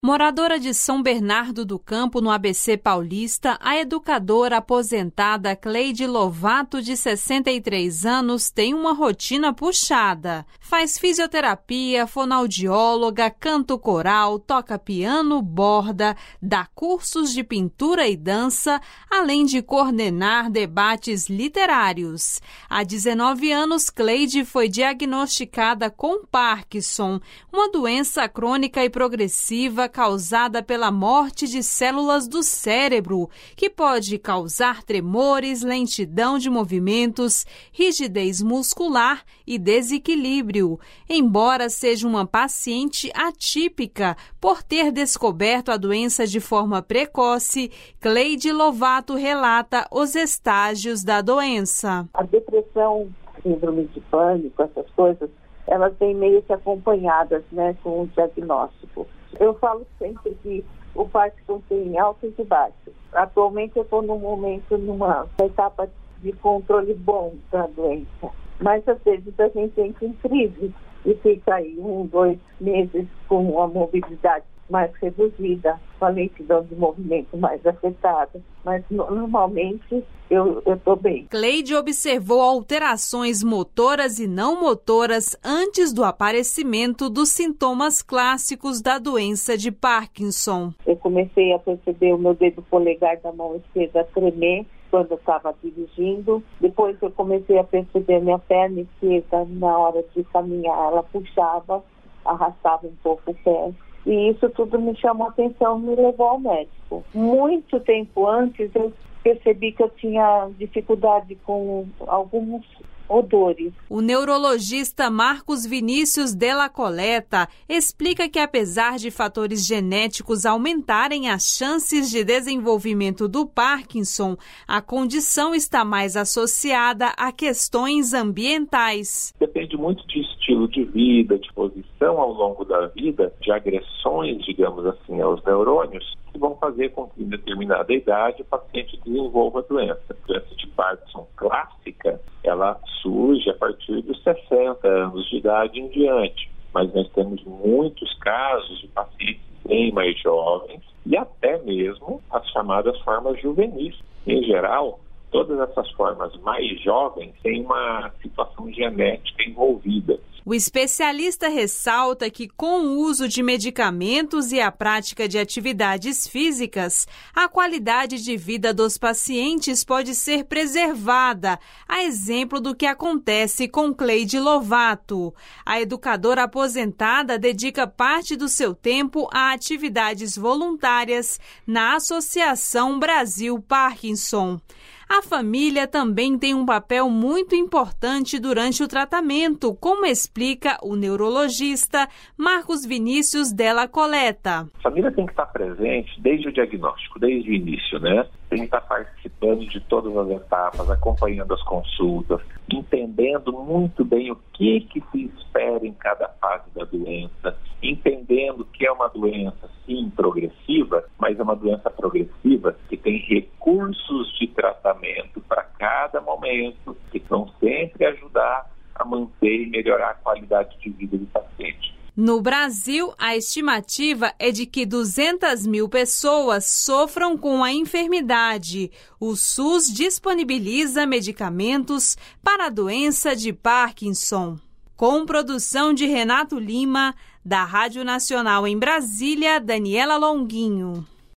Moradora de São Bernardo do Campo, no ABC Paulista, a educadora aposentada Cleide Lovato, de 63 anos, tem uma rotina puxada. Faz fisioterapia, fonoaudióloga, canto coral, toca piano, borda, dá cursos de pintura e dança, além de coordenar debates literários. Há 19 anos, Cleide foi diagnosticada com Parkinson, uma doença crônica e progressiva causada pela morte de células do cérebro, que pode causar tremores, lentidão de movimentos, rigidez muscular e desequilíbrio. Embora seja uma paciente atípica por ter descoberto a doença de forma precoce, Cleide Lovato relata os estágios da doença. A depressão, síndrome de pânico, essas coisas, elas vêm meio que acompanhadas, com o diagnóstico. Eu falo sempre que o Parkinson tem altos e baixos. Atualmente eu estou numa etapa de controle bom da doença. Mas às vezes a gente entra em crise e fica aí 1, 2 meses com a mobilidade mais reduzida, com a lentidão de movimento mais afetada. Mas normalmente eu estou bem. Cleide observou alterações motoras e não motoras antes do aparecimento dos sintomas clássicos da doença de Parkinson. Eu comecei a perceber o meu dedo polegar da mão esquerda tremer quando eu estava dirigindo. Depois eu comecei a perceber minha perna esquerda, na hora de caminhar, ela puxava, arrastava um pouco o pé. E isso tudo me chamou a atenção, me levou ao médico. Muito tempo antes eu percebi que eu tinha dificuldade com alguns odores. O neurologista Marcos Vinícius Della Coleta explica que, apesar de fatores genéticos aumentarem as chances de desenvolvimento do Parkinson, a condição está mais associada a questões ambientais. Depende muito de estilo de vida, de posição ao longo da vida, de agressões, digamos assim, aos neurônios, que vão fazer com que em determinada idade o paciente desenvolva a doença. A doença de Parkinson clássica, ela surge a partir dos 60 anos de idade em diante. Mas nós temos muitos casos de pacientes bem mais jovens e até mesmo as chamadas formas juvenis. Em geral, todas essas formas mais jovens têm uma situação genética envolvida. O especialista ressalta que, com o uso de medicamentos e a prática de atividades físicas, a qualidade de vida dos pacientes pode ser preservada, a exemplo do que acontece com Cleide Lovato. A educadora aposentada dedica parte do seu tempo a atividades voluntárias na Associação Brasil Parkinson. A família também tem um papel muito importante durante o tratamento, como explica o neurologista Marcos Vinícius Della Coleta. A família tem que estar presente desde o diagnóstico, desde o início, Tem que estar participando de todas as etapas, acompanhando as consultas, entendendo muito bem o que se espera em cada fase da doença, entendendo que é uma doença, sim, progressiva, mas é uma doença progressiva que tem recursos de tratamento para cada momento, que vão sempre ajudar a manter e melhorar a qualidade de vida do paciente. No Brasil, a estimativa é de que 200 mil pessoas sofram com a enfermidade. O SUS disponibiliza medicamentos para a doença de Parkinson. Com produção de Renato Lima, da Rádio Nacional em Brasília, Daniela Longuinho.